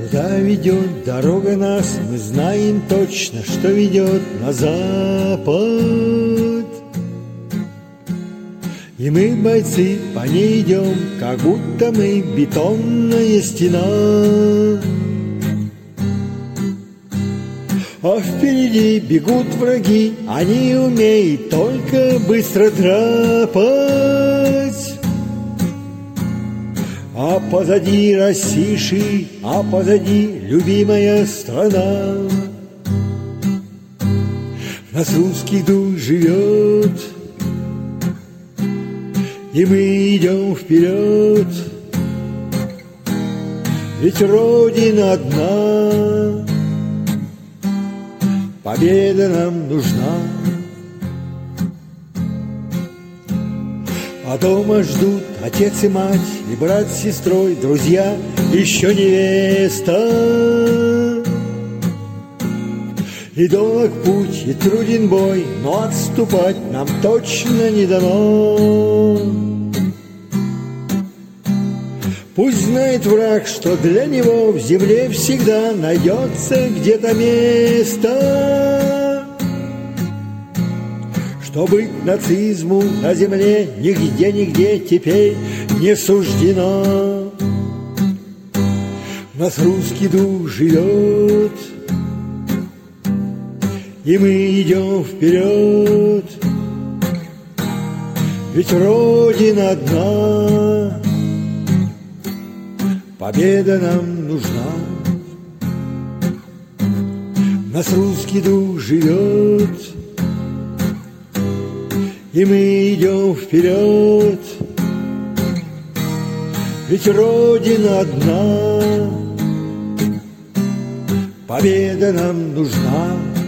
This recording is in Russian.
Куда ведет дорога нас, мы знаем точно, что ведет на запад. И мы, бойцы, по ней идем, как будто мы бетонная стена. А впереди бегут враги, они умеют только быстро драпать. А позади Россиши, а позади любимая страна. В нас русский дух живет, и мы идем вперед. Ведь Родина одна, победа нам нужна. А дома ждут отец и мать, и брат с сестрой, друзья, еще невеста. И долг путь, и труден бой, но отступать нам точно не дано. Пусть знает враг, что для него в земле всегда найдется где-то место. Что быть нацизму на земле нигде теперь не суждено. В нас русский дух живет, и мы идем вперед. Ведь Родина одна, победа нам нужна. В нас русский дух живет, и мы идем вперед. Ведь Родина одна, победа нам нужна.